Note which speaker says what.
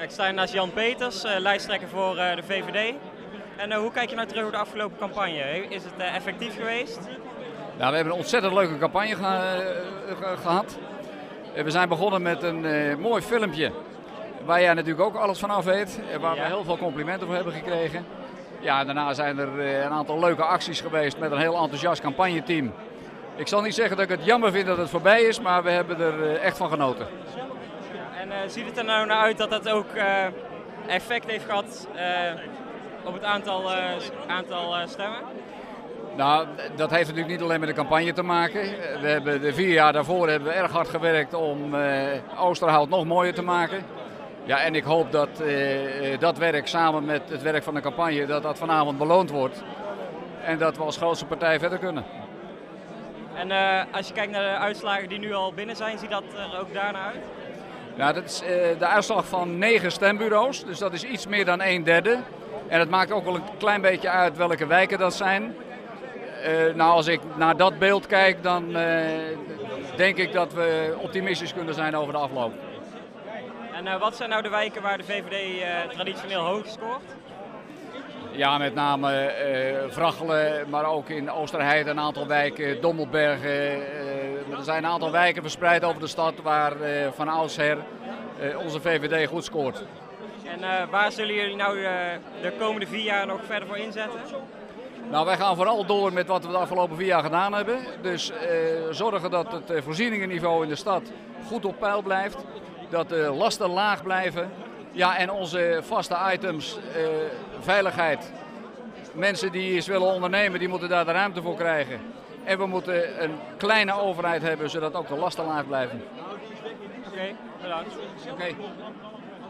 Speaker 1: Ik sta hier naast Jan Peters, lijsttrekker voor de VVD. En hoe kijk je nou terug op de afgelopen campagne? Is het effectief geweest?
Speaker 2: Nou, we hebben een ontzettend leuke campagne gehad. We zijn begonnen met een mooi filmpje waar jij natuurlijk ook alles van af weet. Waar we heel veel complimenten voor hebben gekregen. Ja, daarna zijn er een aantal leuke acties geweest met een heel enthousiast campagneteam. Ik zal niet zeggen dat ik het jammer vind dat het voorbij is, maar we hebben er echt van genoten.
Speaker 1: En ziet het er nou naar uit dat dat ook effect heeft gehad op het aantal stemmen?
Speaker 2: Nou, dat heeft natuurlijk niet alleen met de campagne te maken. We hebben de 4 jaar daarvoor hebben we erg hard gewerkt om Oosterhout nog mooier te maken. Ja, en ik hoop dat dat werk samen met het werk van de campagne, dat vanavond beloond wordt. En dat we als grootste partij verder kunnen.
Speaker 1: En als je kijkt naar de uitslagen die nu al binnen zijn, ziet dat er ook daarna uit?
Speaker 2: Nou, dat is de uitslag van 9 stembureaus, dus dat is iets meer dan 1/3. En het maakt ook wel een klein beetje uit welke wijken dat zijn. Nou, als ik naar dat beeld kijk, dan denk ik dat we optimistisch kunnen zijn over de afloop.
Speaker 1: En wat zijn nou de wijken waar de VVD traditioneel hoog scoort?
Speaker 2: Ja, met name Vrachelen, maar ook in Oosterheide een aantal wijken, Dommelbergen. Er zijn een aantal wijken verspreid over de stad waar van oudsher onze VVD goed scoort.
Speaker 1: En waar zullen jullie nou de komende 4 jaar nog verder voor inzetten?
Speaker 2: Nou, wij gaan vooral door met wat we de afgelopen 4 jaar gedaan hebben. Dus zorgen dat het voorzieningenniveau in de stad goed op peil blijft. Dat de lasten laag blijven. Ja, en onze vaste items, veiligheid. Mensen die eens willen ondernemen, die moeten daar de ruimte voor krijgen. En we moeten een kleine overheid hebben, zodat ook de lasten laag blijven.
Speaker 1: Oké, bedankt.
Speaker 2: Oké.